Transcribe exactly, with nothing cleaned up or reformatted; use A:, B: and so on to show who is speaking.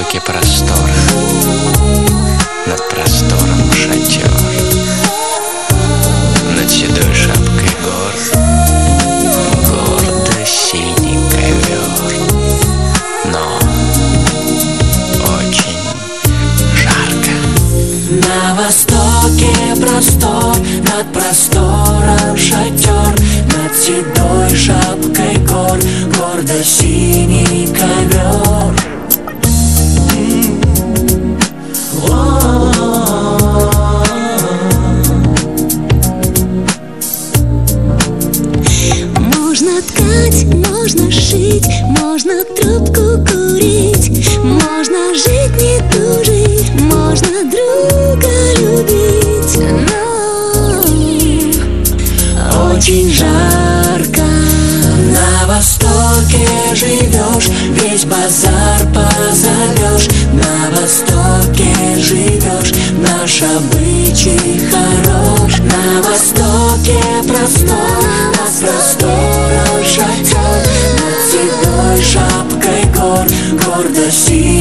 A: востоке простора, над простором шатер, над седой шапкой гор гордо синий ковер, но очень жарко.
B: На востоке простор, над простором шатер, над седой шапкой гор гордо синий ковер.
C: Можно ткать, можно шить, можно трубку курить, можно жить, не тужить, можно друга любить, но очень жарко.
B: На востоке живешь, весь базар позовешь. На востоке живешь, наш обычай хорош. На востоке простор, над простором шатер, над седой шапкой гор гордо сидишь.